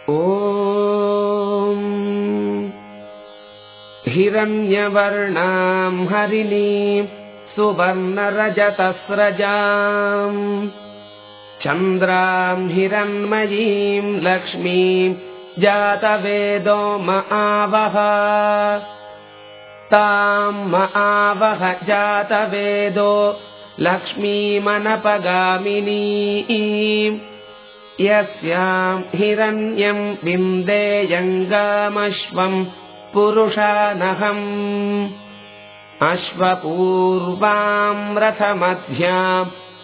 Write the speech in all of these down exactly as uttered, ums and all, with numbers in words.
ॐ हिरण्यवर्णां हरिणीं सुवर्णरजतस्रजाम् चन्द्रां हिरण्मयीं लक्ष्मीं जातवेदो महावः तां महावः जातवेदो लक्ष्मीमनपगामिनीं यस्यां हिरण्यं विन्देयङ्गामश्वं पुरुषानहम् अश्वपूर्वां रथमध्यां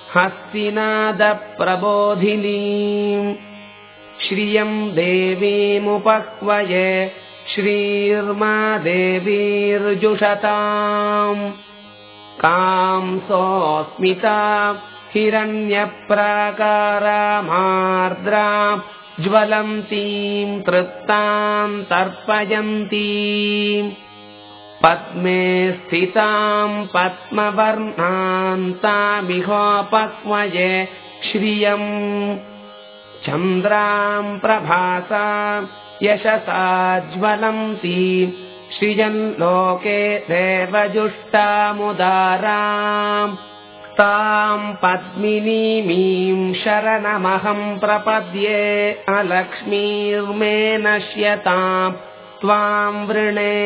हस्तिनादप्रबोधिनीं श्रियं देवीमुपह्वये श्रीर्मा देवीर्जुषताम् कांसोऽस्मितां हिरण्यप्राकारामार्द्रां ज्वलन्तीं तृप्तां तर्पयन्तीं पद्मे स्थितां पद्मवर्णान्तामिहोपह्वये श्रियम् चन्द्रां प्रभासां यशसा ज्वलन्तीं श्रियं लोके देवजुष्टामुदारां तां पद्मिनीमीं शरणमहं प्रपद्ये अलक्ष्मीर्मे नश्यतां त्वां वृणे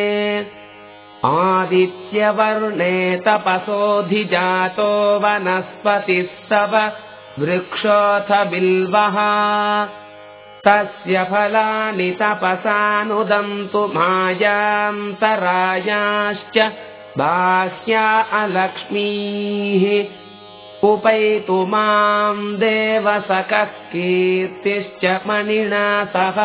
आदित्यवर्णे तपसोऽधिजातो वनस्पतिस्तव वृक्षोऽथ बिल्वः तस्य फलानि तपसानुदन्तु मायान्तरायाश्च बाह्या अलक्ष्मीः उपैतु मां देवसखः कीर्तिश्च मणिना सह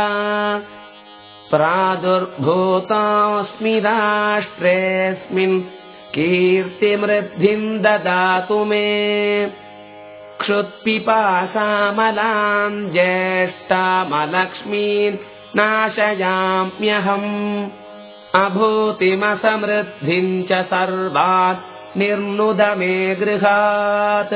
प्रादुर्भूतोऽस्मि राष्ट्रेऽस्मिन् कीर्तिमृद्धिं ददातु मे क्षुत्पिपासामलां ज्येष्ठामलक्ष्मीं नाशयाम्यहम् अभूतिमसमृद्धिं च सर्वान् निर्नुद मे गृहात्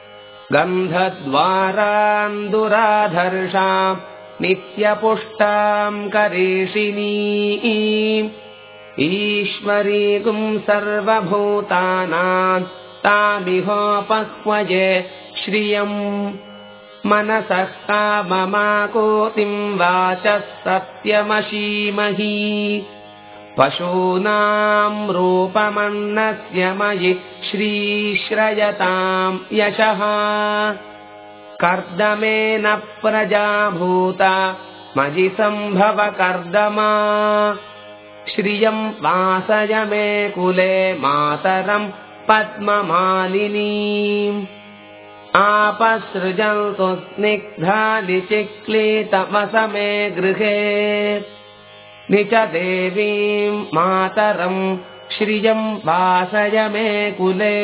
गन्धद्वारान् दुराधर्षां नित्यपुष्टां करीषिणीम् ईश्वरीगुं सर्वभूतानां तामिहोपह्वये श्रियम् मनसः काममाकोतिं वाचः सत्यमशीमहि पशूनां रूपमन्नस्य मयि श्रीश्रयतां यशः कर्दमेन प्रजाभूता मयि सम्भव कर्दमा श्रियं वासय मे कुले मातरं पद्ममालिनीम् आपसृजन्तु स्निग्धानि चिक्लीतमसमे गृहे निच देवीं मातरं श्रियं वासय मे कुले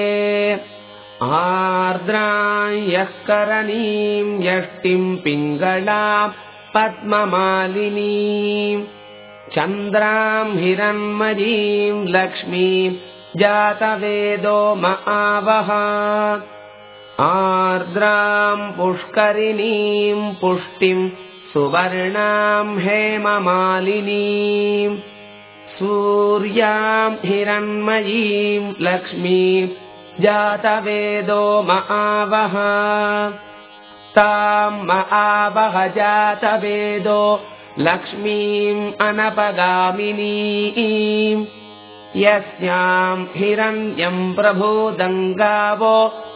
आर्द्रां यः करणीं यष्टिं पिङ्गळां पद्ममालिनीं चन्द्रां हिरण्मयीं लक्ष्मीं जातवेदो महावः आर्द्रां पुष्करिणीं पुष्टिं सुवर्णां हेममालिनीं सूर्यां हिरण्मयीं लक्ष्मीं जातवेदो महावः तां महावः जातवेदो लक्ष्मीम् अनपगामिनीं यस्यां हिरण्यं प्रभूदङ्गावो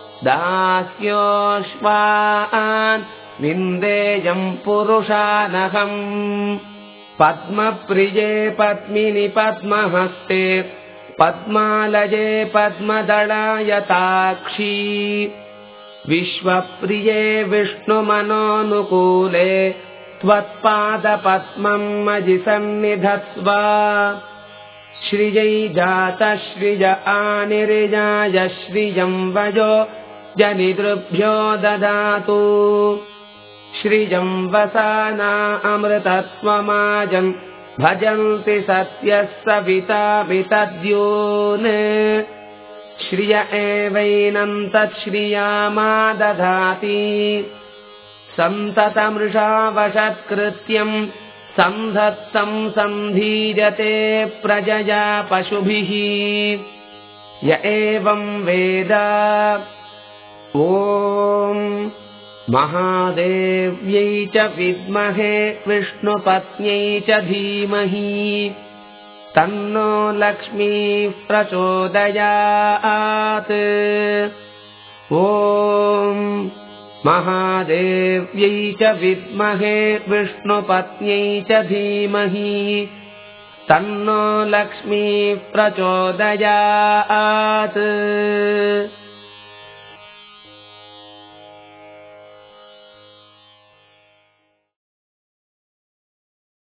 दास्योऽश्वान् विन्देयं पुरुषानहम् पद्मप्रिये पद्मिनि पद्महस्ते पद्मालये पद्मदलायताक्षी विश्वप्रिये विष्णुमनोनुकूले त्वत्पादपद्मं मयि सन्निधत्स्व श्रियै जातश्रिय आनिर्याय श्रियं वयो जनितृभ्यो ददातु श्रियं वसाना अमृतत्वमाजन् भजन्ति सत्यः सविता वितद्योन् श्रिय एवैनं तच्छ्रियामा दधाति सन्ततमृषा वशत्कृत्यं सन्धत्तं सन्धीयते प्रजया पशुभिः य एवं वेद। ॐ महादेव्यै च विद्महे विष्णुपत्न्यै च धीमहि तन्नो लक्ष्मीः प्रचोदयात्। ॐ महादेव्यै च विद्महे विष्णुपत्न्यै च धीमहि तन्नो लक्ष्मीः प्रचोदयात्।